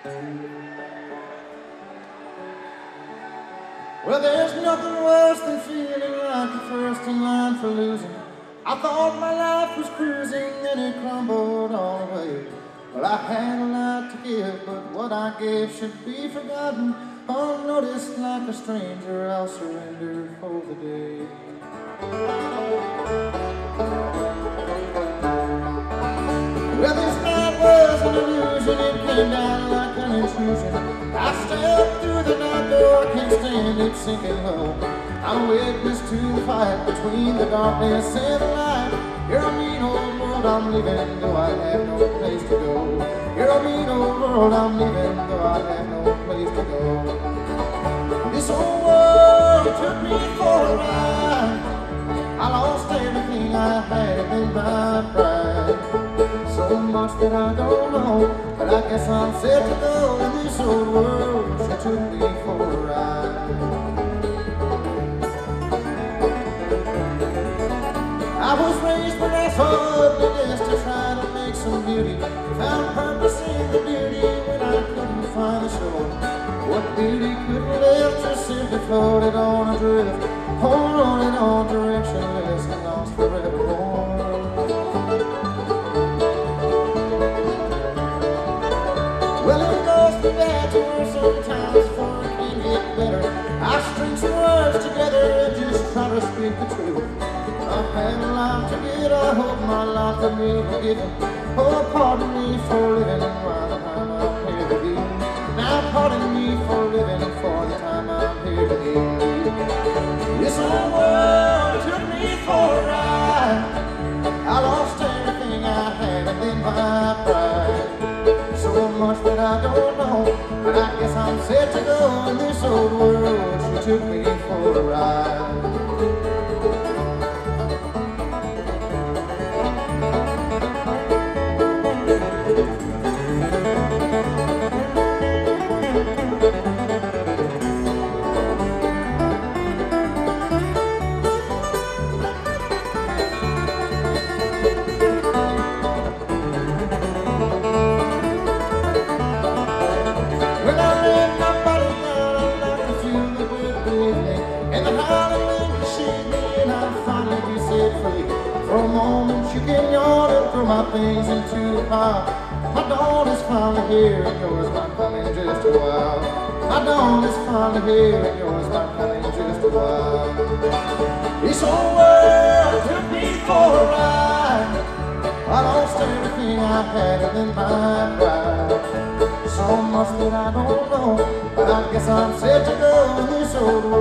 Well, there's nothing worse than feeling like the first in line for losing. I thought my life was cruising, then it crumbled all away. Well, I had a lot to give, but what I gave should be forgotten. Unnoticed like a stranger, I'll surrender for the day. Well, this night was an illusion, it came down like an intrusion. I stepped through the night door, can't stand it sinking low. I'm a witness to the fight between the darkness and the light. You're a mean old world I'm leaving, though I have no place to go. You're a mean old world I'm leaving, though I have no place to go. This old world took me for a ride. I lost everything I had in my pride. So much that I don't know, but I guess I'm set to go in this old world. She took me for a ride. I was raised with that ugliness to try to make some beauty. Found purpose in the beauty when I couldn't find the shore. What beauty couldn't live, just simply floated on a drift, holding on directionless and lost forevermore. Well, it goes from bad to worse sometimes before it can get better. I string some words together and just try to speak the truth. I've had a life to get, I hope my life will be forgiven. Oh, pardon me for living while the time I'm here with you. Now pardon me for living for the time I'm here with you. This old world took me for a ride. I lost everything I had and then my pride. So much that I don't know, but I guess I'm set to go in this old world. She took me for a ride. For a moment you can yawn and throw my things into the pile. My dawn is finally here and yours might come in just a while. My dawn is finally here and yours might come in just a while. This old world took me for a ride. I lost everything I had and then my pride. So much that I don't know, but I guess I'm set to go in this old world.